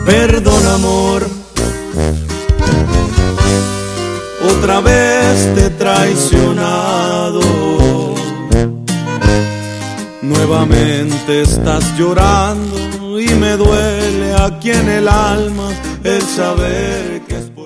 Perdón, amor, otra vez te he traicionado. Nuevamente estás llorando y me duele aquí en el alma el saber que es